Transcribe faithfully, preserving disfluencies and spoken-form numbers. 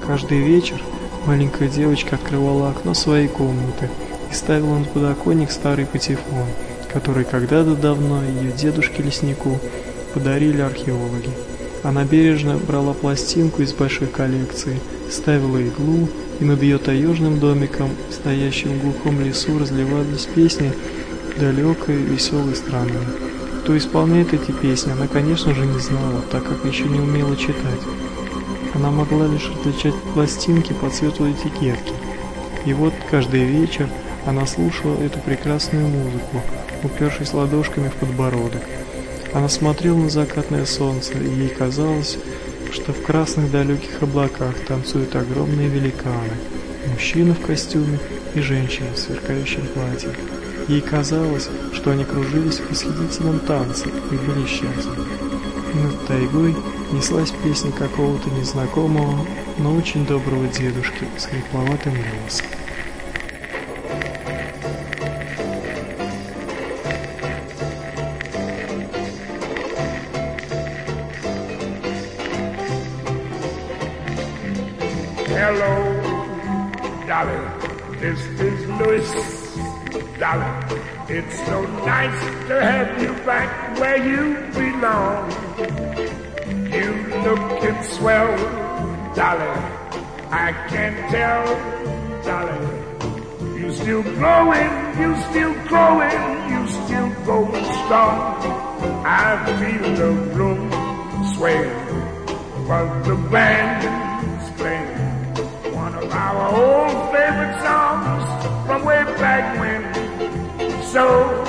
Каждый вечер маленькая девочка открывала окно своей комнаты и ставила на подоконник старый патефон, который когда-то давно ее дедушке-леснику подарили археологи. Она бережно брала пластинку из большой коллекции, ставила иглу, и над ее таежным домиком, стоящим в глухом лесу, разливались песни далекой веселой страны. Кто исполняет эти песни, она, конечно же, не знала, так как еще не умела читать. Она могла лишь различать пластинки по цвету этикетки. И вот каждый вечер она слушала эту прекрасную музыку, упершись ладошками в подбородок. Она смотрела на закатное солнце, и ей казалось, что в красных далеких облаках танцуют огромные великаны, мужчина в костюме и женщина в сверкающем платье. Ей казалось, что они кружились в восхитительном танце и были счастливы. И над тайгой неслась песня какого-то незнакомого, но очень доброго дедушки с хрипловатым голосом. Hello, Dolly, this is Louis. Dolly, it's so nice to have you back where you belong. You lookin' swell, Dolly, I can tell, Dolly. You still growing, you still growing, you still going strong. I feel the room sway while the band's playing our old favorite songs from way back when. So